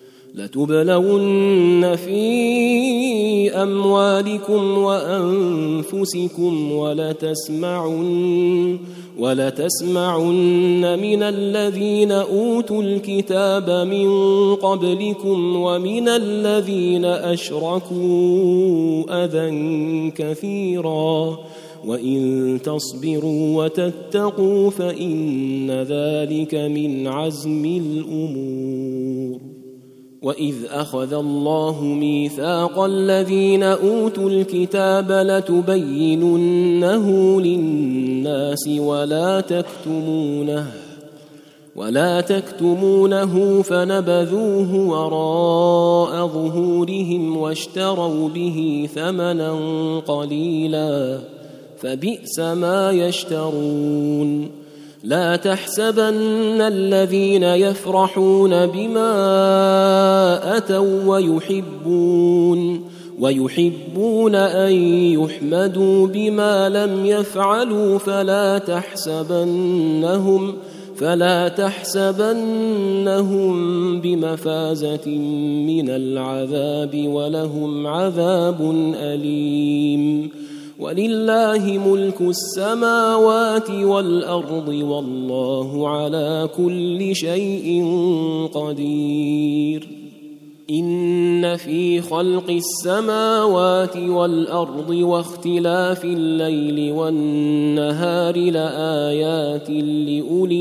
لتبلون في أموالكم وأنفسكم ولتسمعن ولتسمعن من الذين أوتوا الكتاب من قبلكم ومن الذين أشركوا أذى كثيرا وإن تصبروا وتتقوا فإن ذلك من عزم الأمور وإذ أخذ الله ميثاق الذين أوتوا الكتاب لتبيننه للناس ولا تكتمونه ولا تكتمونه فنبذوه وراء ظهورهم واشتروا به ثمنا قليلا فبئس ما يشترون لا تحسبن الذين يفرحون بما أتوا ويحبون ويحبون أن يحمدوا بما لم يفعلوا فلا تحسبنهم فلا تحسبنهم بمفازة من العذاب ولهم عذاب أليم ولله ملك السماوات والأرض والله على كل شيء قدير إن في خلق السماوات والأرض واختلاف الليل والنهار لآيات لأولي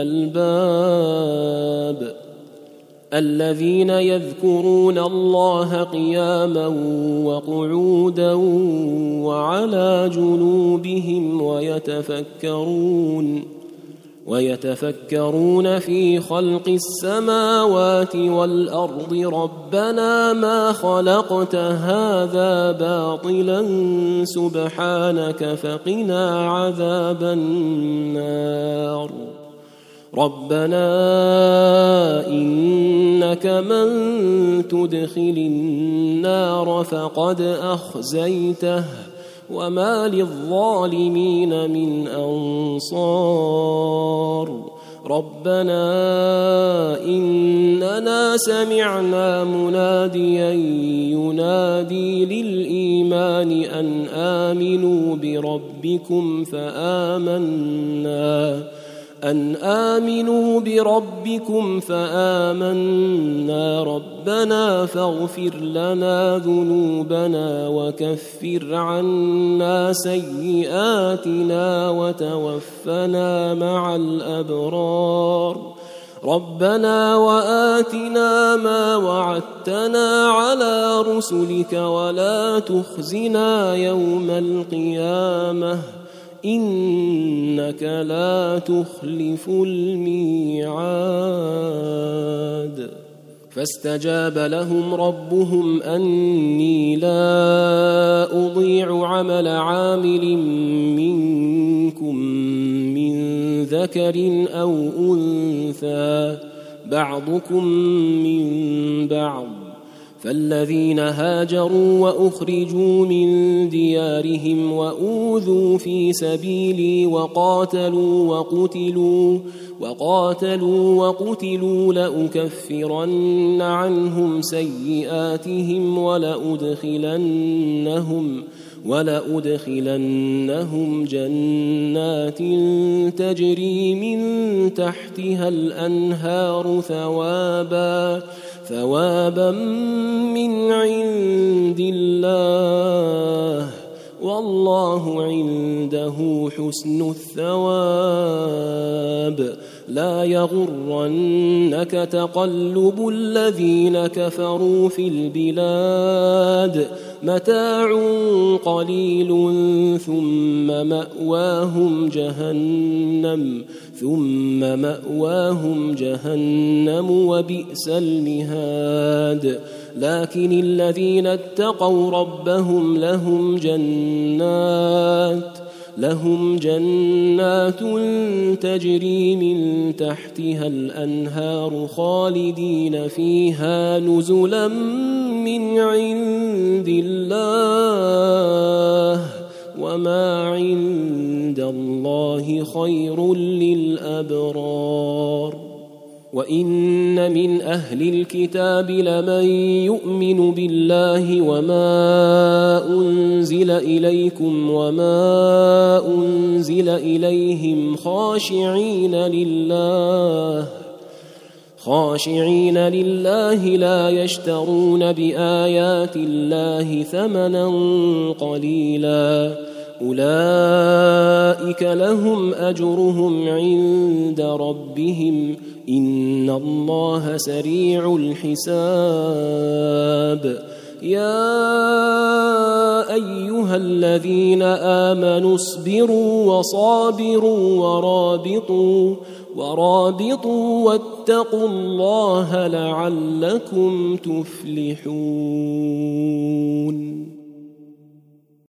الألباب الذين يذكرون الله قياما وقعودا وعلى جنوبهم ويتفكرون ويتفكرون في خلق السماوات والأرض ربنا ما خلقت هذا باطلا سبحانك فقنا عذاب النار ربنا إنك من تدخل النار فقد أخزيته وما للظالمين من أنصار ربنا إننا سمعنا مناديا ينادي للإيمان أن آمنوا بربكم فآمنا أن آمنوا بربكم فآمنا ربنا فاغفر لنا ذنوبنا وكفر عنا سيئاتنا وتوفنا مع الأبرار ربنا وآتنا ما وعدتنا على رسلك ولا تخزنا يوم القيامة إنك لا تخلف الميعاد فاستجاب لهم ربهم أني لا أضيع عمل عامل منكم من ذكر أو أنثى بعضكم من بعض فالذين هاجروا وأخرجوا من ديارهم وأوذوا في سبيلي وقاتلوا وقتلوا وقاتلوا وقتلوا لأكفرن عنهم سيئاتهم ولأدخلنهم ولأدخلنهم جنات تجري من تحتها الأنهار ثوابا ثوابا من عند الله والله عنده حسن الثواب لا يغرنك تقلب الذين كفروا في البلاد متاع قليل ثم مأواهم جهنم ثم مأواهم جهنم وبئس المهاد لكن الذين اتقوا ربهم لهم جنات لهم جنات تجري من تحتها الأنهار خالدين فيها نزلا من عند الله وما عند الله خير للأبرار وإن من أهل الكتاب لمن يؤمن بالله وما أنزل إليكم وما أنزل إليهم خاشعين لله خاشعين لله لا يشترون بآيات الله ثمنا قليلا أولئك لهم أجرهم عند ربهم إن الله سريع الحساب يا أيها الذين آمنوا اصبروا وصابروا ورابطوا ورابطوا واتقوا الله لعلكم تفلحون.